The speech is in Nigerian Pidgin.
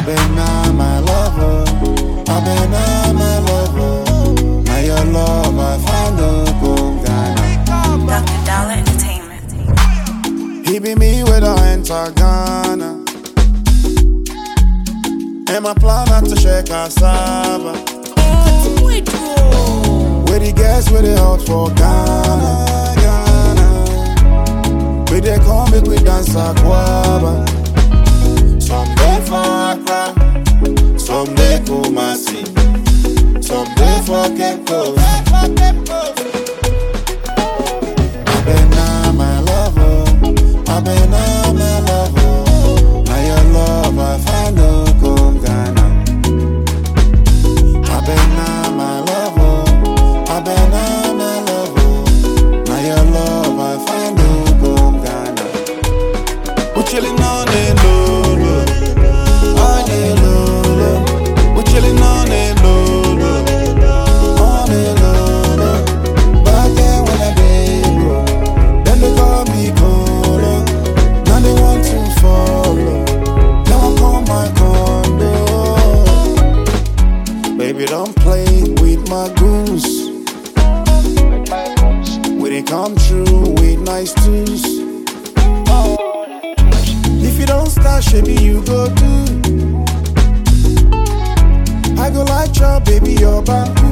been now my lover. I been now my lover. Now your love I find no go Ghana. Dr. Dollar Entertainment. He be me with a enter Ghana. And my plan not to shake cassava. Where the gas, where they hot for Ghana. Where they come make we dance a guava. Someday for Accra, someday Kumasi, someday for Cape Coast. I been now my lover, I been now my lover. Now your love I find no go Ghana. I been now my lover, I been now my lover. Now your love I find no go Ghana. We chillin' on the low, on the low. We chillin' on the low, on the low. Back then when I did bro, then they call me Colo. Now they want to follow. Now I call my condo. Baby, don't play with my goose. When it come true with nice twos. If you don't start, baby, you go do. I go like your baby, your bamboo.